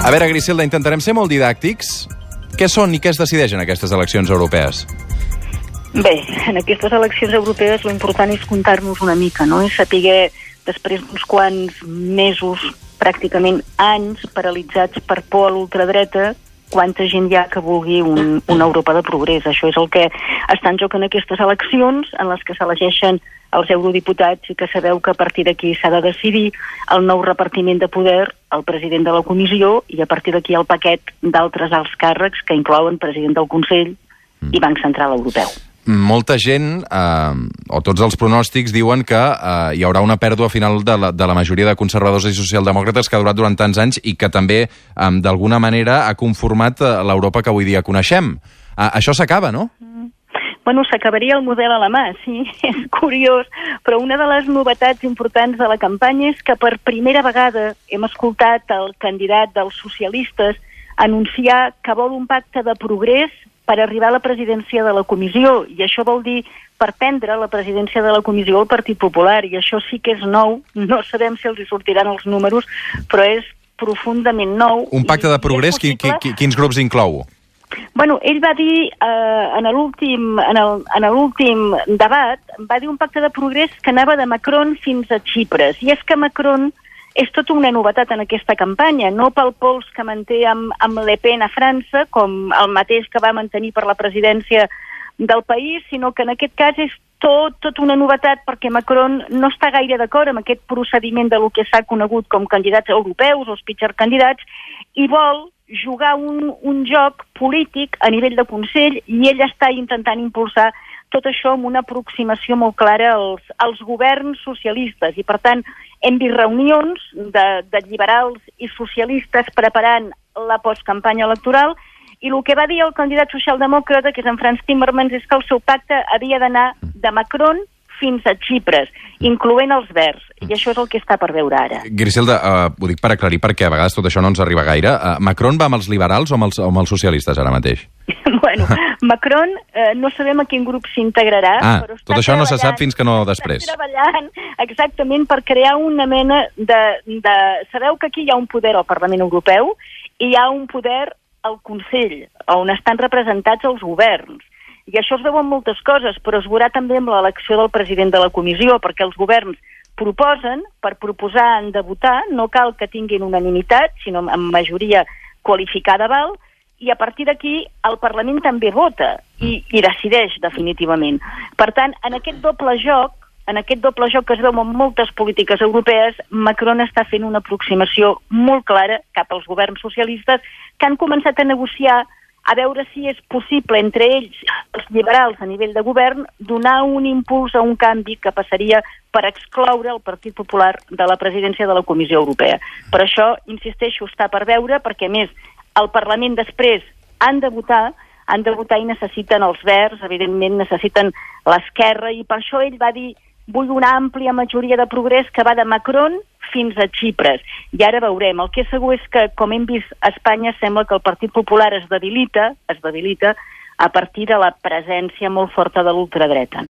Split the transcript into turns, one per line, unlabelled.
A veure, Griselda, intentarem ser molt didàctics. Què són i què es decideix en aquestes eleccions europees?
Bé, en aquestes eleccions europees l'important és comptar-nos una mica, no? És saber, després d'uns quants mesos, pràcticament anys, paralitzats per por a l'ultradreta, quanta gent hi ha que vulgui una Europa de progrés. Això és el que està en joc en aquestes eleccions, en les que s'elegeixen els eurodiputats i que sabeu que a partir d'aquí s'ha de decidir el nou repartiment de poder, el president de la Comissió i a partir d'aquí el paquet d'altres alts càrrecs que inclouen president del Consell i Banc Central Europeu.
Molta gent, o tots els pronòstics, diuen que hi haurà una pèrdua final de la majoria de conservadors i socialdemòcrates que ha durat durant tants anys i que també, d'alguna manera, ha conformat l'Europa que avui dia coneixem. Això s'acaba, no?
Bueno, s'acabaria el model alemà, sí, és curiós, però una de les novetats importants de la campanya és que per primera vegada hem escoltat el candidat dels socialistes anunciar que vol un pacte de progrés per arribar a la presidència de la Comissió, i això vol dir per prendre la presidència de la Comissió al Partit Popular, i això sí que és nou, no sabem si els hi sortiran els números, però és profundament nou.
Un pacte de progrés, quins grups inclou?
Bueno, ell va dir, en l'últim debat, va dir un pacte de progrés que anava de Macron fins a Xipres, i és que Macron és tota una novetat en aquesta campanya, no pel pols que manté amb Le Pen a França, com el mateix que va mantenir per la presidència del país, sinó que en aquest cas és tot una novetat perquè Macron no està gaire d'acord amb aquest procediment de lo que s'ha conegut com candidats europeus, els pitjors candidats, i vol jugar un joc polític a nivell de Consell i ell està intentant impulsar tot això amb una aproximació molt clara als governs socialistes. I, per tant, hem vist reunions de liberals i socialistes preparant la postcampanya electoral i el que va dir el candidat socialdemòcrata, que és en Frans Timmermans, és que el seu pacte havia d'anar de Macron fins a Xipres, incloent els verds. I això és el que està per veure ara.
Griselda, ho dic per aclarir, perquè a vegades tot això no ens arriba gaire. Macron va amb els liberals o amb els socialistes ara mateix?
Bueno, Macron no sabem a quin grup s'integrarà, però
tot això no se sap fins que no després.
Està treballant exactament per crear una mena de... Sabeu que aquí hi ha un poder al Parlament Europeu i hi ha un poder al Consell, on estan representats els governs. I això es veu en moltes coses, però es veurà també amb l'elecció del president de la Comissió, perquè els governs proposen, per proposar han de votar, no cal que tinguin unanimitat, sinó amb majoria qualificada val, i a partir d'aquí el Parlament també vota i decideix definitivament. Per tant, en aquest doble joc que es veu en moltes polítiques europees, Macron està fent una aproximació molt clara cap als governs socialistes que han començat a negociar a veure si és possible entre ells, els liberals a nivell de govern, donar un impuls a un canvi que passaria per excloure el Partit Popular de la presidència de la Comissió Europea. Per això, insisteixo, està per veure, perquè a més el Parlament després han de votar i necessiten els verds, evidentment necessiten l'esquerra, i per això ell va dir vull una àmplia majoria de progrés que va de Macron fins a Xipres. I ara veurem. El que és segur és que, com hem vist a Espanya, sembla que el Partit Popular es debilita a partir de la presència molt forta de l'ultradreta.